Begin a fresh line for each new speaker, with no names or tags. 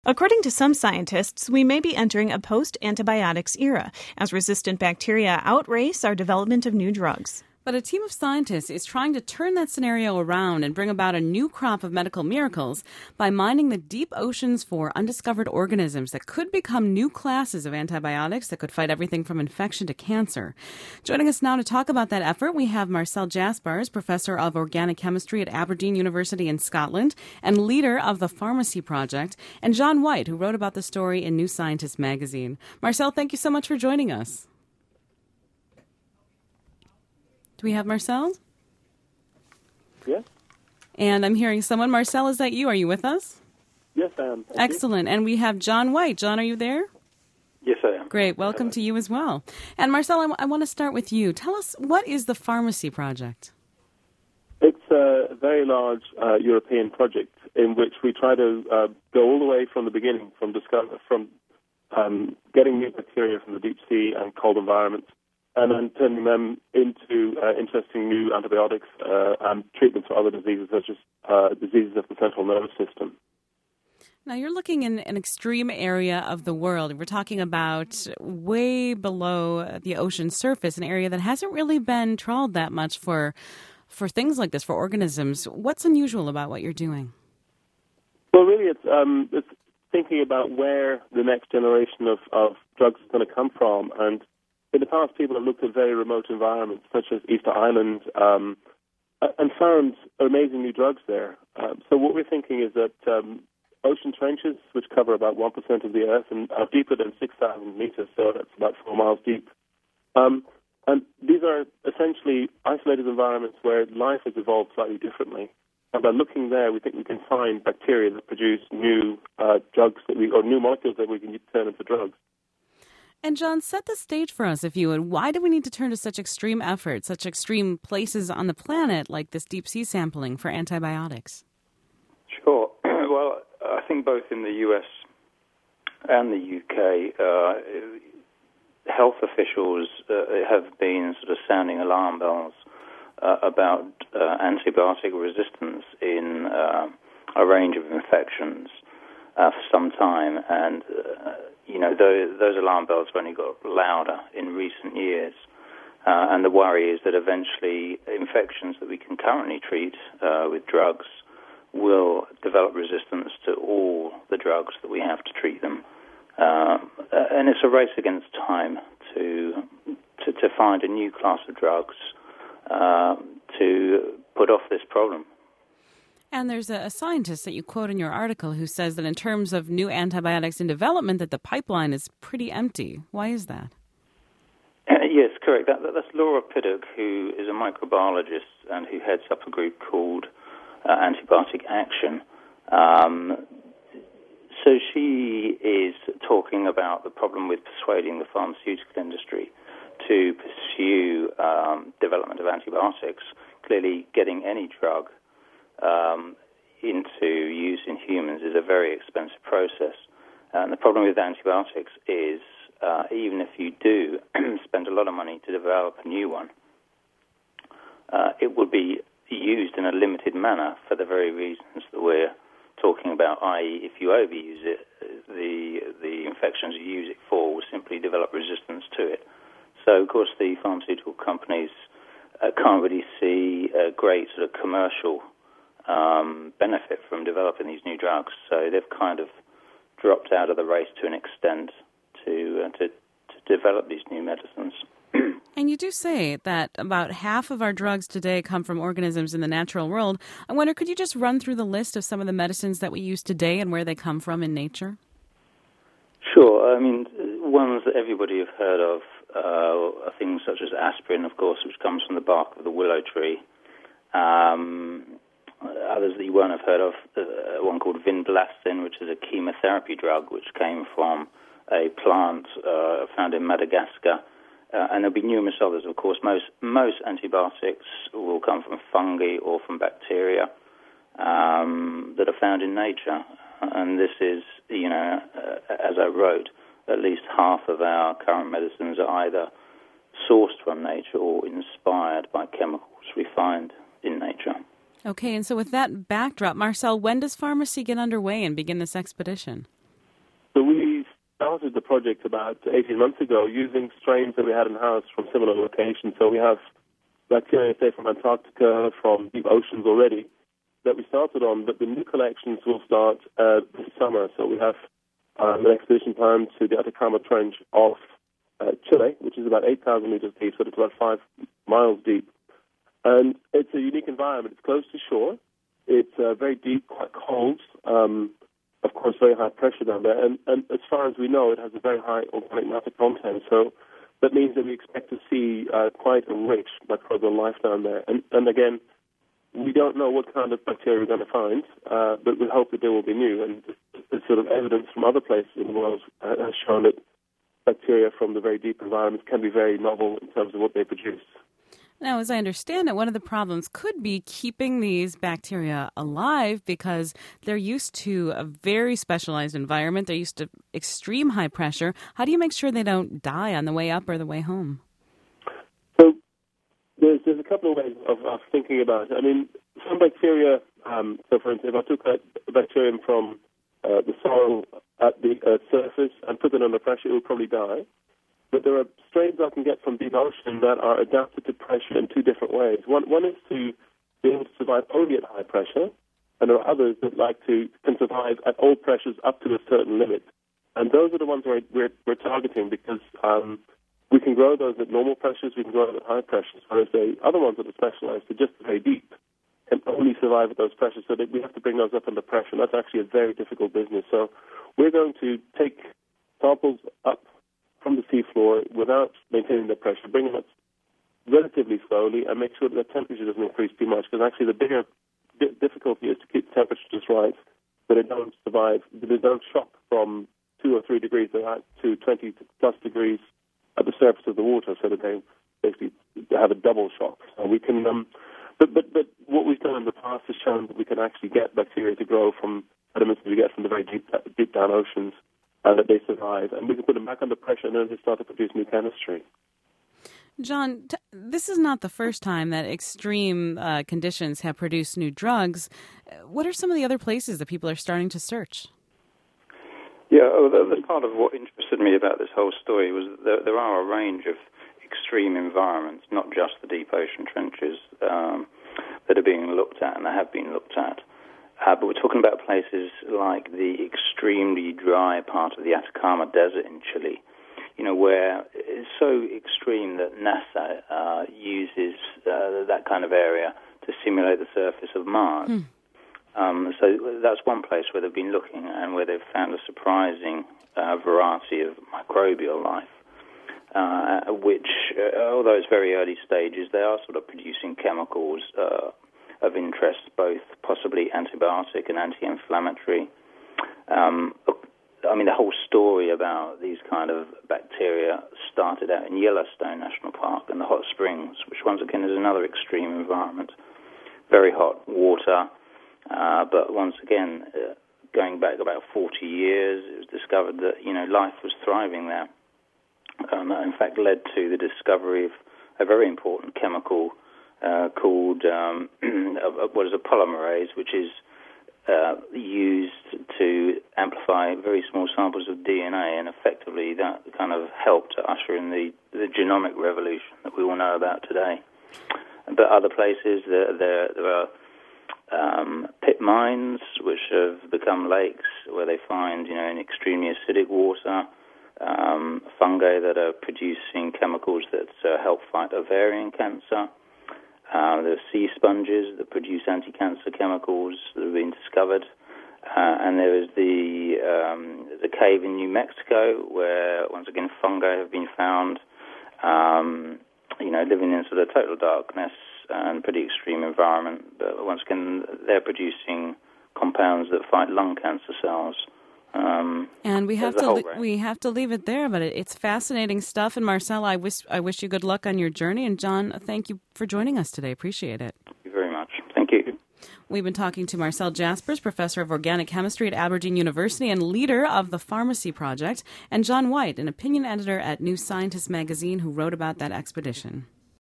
According to some scientists, we may be entering a post-antibiotics era as resistant bacteria outrace our development of new drugs.
But a team of scientists is trying to turn that scenario around and bring about a new crop of medical miracles by mining the deep oceans for undiscovered organisms that could become new classes of antibiotics that could fight everything from infection to cancer. Joining us now to talk about that effort, we have Marcel Jaspars, professor of organic chemistry at Aberdeen University in Scotland and leader of the Pharmacy Project, and John White, who wrote about the story in New Scientist magazine. Marcel, thank you so much for joining us. Do we have Marcel?
Yes.
And I'm hearing someone. Marcel, is that you? Are you with us?
Yes, I am.
Excellent. And we have John White. John, are you there?
Yes, I am.
Great. Welcome to you as well. And Marcel, I want to start with you. Tell us, what is the Pharmacy Project?
It's a very large European project in which we try to go all the way from the beginning, from getting new bacteria from the deep sea and cold environments, and then turning them into interesting new antibiotics and treatments for other diseases, such as diseases of the central nervous system.
Now, you're looking in an extreme area of the world. We're talking about way below the ocean surface, an area that hasn't really been trawled that much for things like this, for organisms. What's unusual about what you're doing?
Well, really, it's thinking about where the next generation of drugs is going to come from. And in the past, people have looked at very remote environments, such as Easter Island, and found amazing new drugs there. So what we're thinking is that ocean trenches, which cover about 1% of the Earth and are deeper than 6,000 meters, so that's about 4 miles deep. And these are essentially isolated environments where life has evolved slightly differently. And by looking there, we think we can find bacteria that produce new drugs or new molecules that we can turn into drugs.
And John, set the stage for us, if you would. Why do we need to turn to such extreme efforts, such extreme places on the planet like this deep sea sampling for antibiotics?
Sure. Well, I think both in the US and the UK, health officials have been sort of sounding alarm bells about antibiotic resistance in a range of infections for some time, and those alarm bells have only got louder in recent years. And the worry is that eventually infections that we can currently treat with drugs will develop resistance to all the drugs that we have to treat them. And it's a race against time to find a new class of drugs to put off this problem.
And there's a scientist that you quote in your article who says that in terms of new antibiotics in development, that the pipeline is pretty empty. Why is that?
Yes, correct. That's Laura Piddock, who is a microbiologist and who heads up a group called Antibiotic Action. So she is talking about the problem with persuading the pharmaceutical industry to pursue development of antibiotics. Clearly, getting any drug into use in humans is a very expensive process. And the problem with antibiotics is even if you do spend a lot of money to develop a new one, it would be used in a limited manner for the very reasons that we're talking about, i.e. if you overuse it, the infections you use it for will simply develop resistance to it. So, of course, the pharmaceutical companies can't really see a great sort of commercial benefit from developing these new drugs. So they've kind of dropped out of the race to an extent to develop these new medicines.
And you do say that about half of our drugs today come from organisms in the natural world. I wonder, could you just run through the list of some of the medicines that we use today and where they come from in nature?
Sure. I mean, ones that everybody have heard of are things such as aspirin, of course, which comes from the bark of the willow tree. Others that you won't have heard of, one called vinblastine, which is a chemotherapy drug, which came from a plant found in Madagascar. And there'll be numerous others, of course. Most antibiotics will come from fungi or from bacteria that are found in nature. And this is, as I wrote, at least half of our current medicines are either sourced from nature or inspired by chemicals we find in nature.
Okay, and so with that backdrop, Marcel, when does Pharmacy get underway and begin this expedition?
started the project about 18 months ago using strains that we had in-house from similar locations. So we have bacteria, say, from Antarctica, from deep oceans already, that we started on, but the new collections will start this summer. So we have an expedition planned to the Atacama Trench off Chile, which is about 8,000 meters deep, so it's about 5 miles deep. And it's a unique environment. It's close to shore. It's very deep, quite cold. Of course, very high pressure down there. And as far as we know, it has a very high organic matter content. So that means that we expect to see quite a rich microbial life down there. And again, we don't know what kind of bacteria we're going to find, but we hope that they will be new. And the sort of evidence from other places in the world has shown that bacteria from the very deep environments can be very novel in terms of what they produce.
Now, as I understand it, one of the problems could be keeping these bacteria alive because they're used to a very specialized environment. They're used to extreme high pressure. How do you make sure they don't die on the way up or the way home?
So there's a couple of ways of thinking about it. I mean, some bacteria, so for instance, if I took a bacterium from the soil at the surface and put it under pressure, it would probably die. But there are strains I can get from deep ocean that are adapted to pressure in two different ways. One is to be able to survive only at high pressure, and there are others that can survive at all pressures up to a certain limit. And those are the ones we're targeting because we can grow those at normal pressures, we can grow them at high pressures, whereas the other ones that are specialized are just very deep and only survive at those pressures, so that we have to bring those up under pressure, and that's actually a very difficult business. So we're going to take samples up from the seafloor without maintaining the pressure, bring them up relatively slowly and make sure that the temperature doesn't increase too much, because actually the bigger difficulty is to keep the temperature just right, so they don't survive, that they don't shock from 2 or 3 degrees to 20 plus degrees at the surface of the water, so that they basically have a double shock. So we can, but what we've done in the past has shown that we can actually get bacteria to grow from elements that we get from the very deep down oceans, and that they survive, and we can put them back under pressure, and then they start to produce new chemistry.
John, this is not the first time that extreme conditions have produced new drugs. What are some of the other places that people are starting to search?
Yeah, that's part of what interested me about this whole story was that there are a range of extreme environments, not just the deep ocean trenches, that are being looked at and that have been looked at. But we're talking about places like the extremely dry part of the Atacama Desert in Chile, where it's so extreme that NASA uses that kind of area to simulate the surface of Mars. So that's one place where they've been looking and where they've found a surprising variety of microbial life, which, although it's very early stages, they are sort of producing chemicals of interest, both possibly antibiotic and anti-inflammatory. The whole story about these kind of bacteria started out in Yellowstone National Park and the hot springs, which once again is another extreme environment. Very hot water, but once again, going back about 40 years, it was discovered that, life was thriving there. That in fact led to the discovery of a very important chemical called what is a polymerase, which is used to amplify very small samples of DNA, and effectively that kind of helped to usher in the genomic revolution that we all know about today. But other places, there are pit mines, which have become lakes, where they find, in extremely acidic water, fungi that are producing chemicals that help fight ovarian cancer. There are sea sponges that produce anti-cancer chemicals that have been discovered. And there is the cave in New Mexico, where, once again, fungi have been found, living in sort of total darkness and pretty extreme environment. But once again, they're producing compounds that fight lung cancer cells.
And we have to leave it there, but it's fascinating stuff. And Marcel, I wish you good luck on your journey. And John, thank you for joining us today. Appreciate it.
Thank you very much. Thank you.
We've been talking to Marcel Jaspers, professor of organic chemistry at Aberdeen University and leader of the Pharmacy Project, and John White, an opinion editor at New Scientist magazine, who wrote about that expedition.